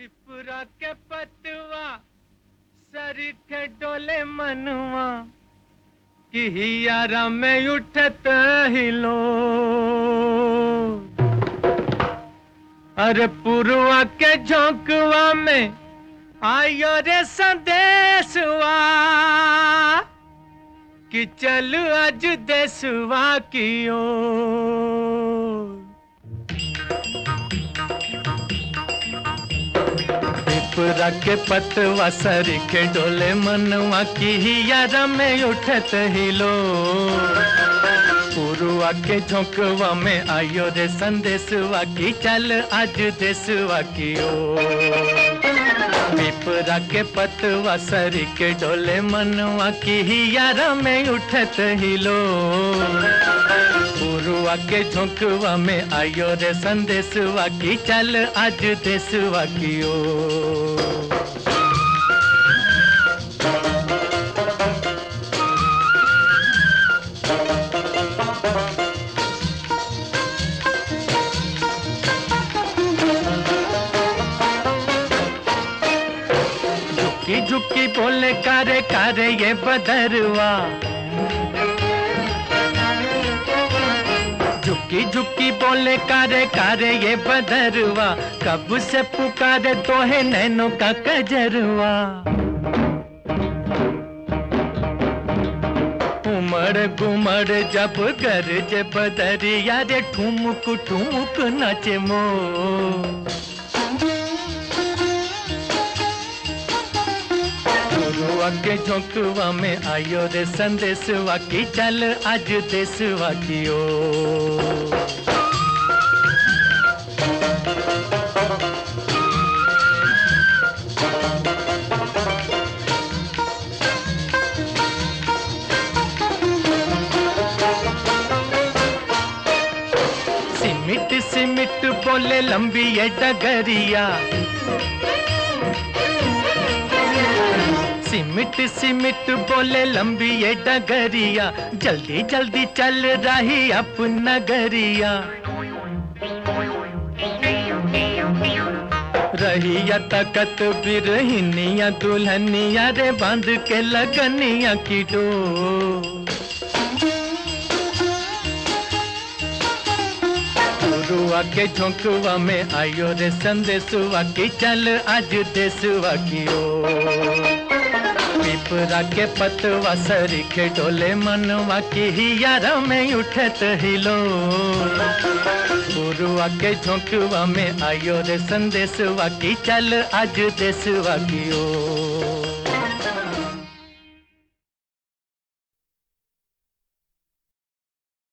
पिपरा के पतवा सर के डोले मनवा कि हियारा में उठत हिलो। अरे पुरवा के झोंकवा में आयो रे संदेशवा कि चल आज देशवा की ओर। पिपरा के पतवा सर के डोले मनवा की हियारा में उठत हिलो। पुरवा के झोंकवा में आयो रे संदेशवा की चल आज देशवा की ओर। पिपरा के पतवा सर के डोले मनवा की हियारा में उठत हिलो। पुरवा के झोंकवा में आयो रे संदेशवा की चल आज देशवा की ओर। झुकी झुकी बोले कारे कारे ये बदरवा। झुकी झुकी बोले कारे कारे ये बदरवा। कब से पुकारे तो है नैनों का कजरवा। उमड़ घुमड़ जब गरज बदरिया रे ठुमुक ठुमुक नाचे मोर। पुरवा के झोंकवा में आयो रे संदेशवा की चल आज देशवा की ओर। सिमिट सिमिट बोले लंबी ये डगरिया। सिमिट सिमिट बोले लंबी ये डगरिया। जल्दी जल्दी चल रही अपन नगरिया। रहिया तकत बिरहिनिया दुल्हनिया रे बांध के लगनिया की डोर। पुरवा के झोंकवा में आयो रे संदेशवा की चल आज देशवा की ओर। पिपरा के पतवा सर के डोले मनवा की हियारा में उठत हिलो। पुरवा के झोंकवा में आयो रे संदेशवा की चल आज देशवा की ओर।